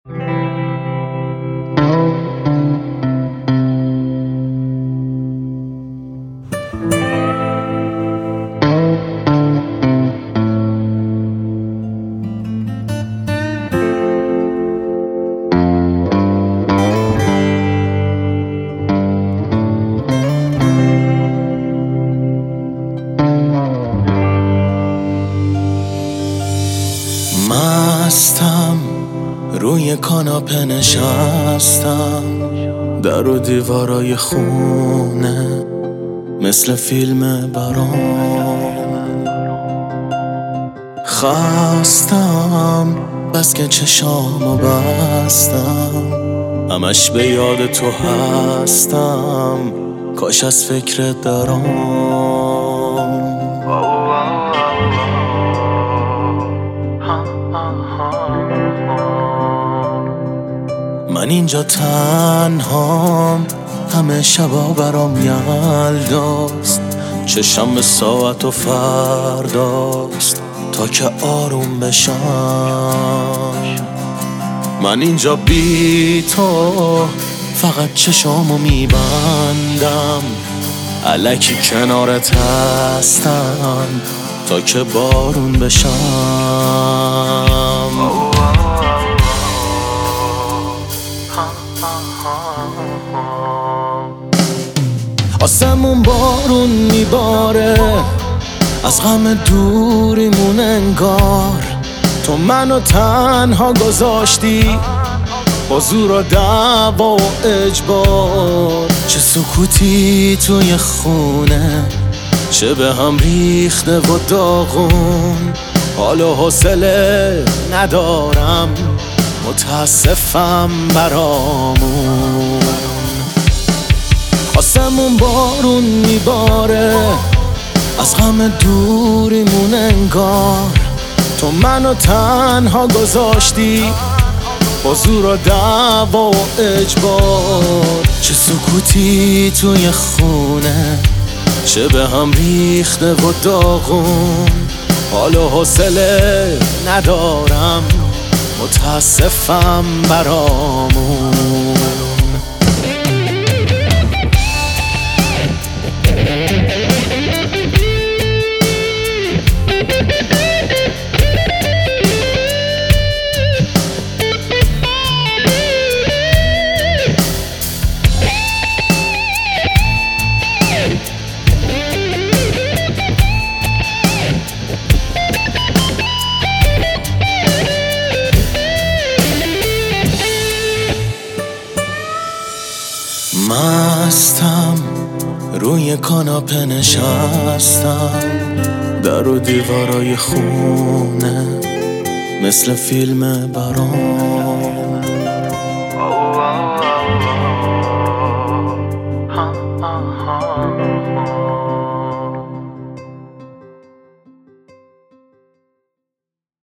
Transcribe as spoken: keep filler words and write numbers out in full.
مستم روی کاناپه نشستم، در و دیوارای خونه مثل فیلم برام. خستم بس که چشامو بستم، همش به یاد تو هستم، کاش از فکرت درام. من اینجا تنهام، همه شبا برام یلداست، چشم به ساعت و فرداست تا که آروم بشم. من اینجا بی تو فقط چشامو میبندم، الکی کنارت هستم تا که بارون بشم. آسمون بارون میباره، از غم دوریمون انگار تو منو تنها گذاشتی، با زور و دعوا و اجبار. چه سکوتی توی خونه، چه به هم ریخته و داغون، حال و حوصله ندارم، متاسفم برامون. آسمون بارون میباره، از غم دوریمون انگار تو منو تنها گذاشتی، با زور و دعوا و اجبار. چه سکوتی توی خونه، چه به هم ریخته و داغون، حال و حوصله ندارم، متاسفم برامون. مستم روی کاناپه نشستم، در و دیوارای خونه مثل فیلم برام.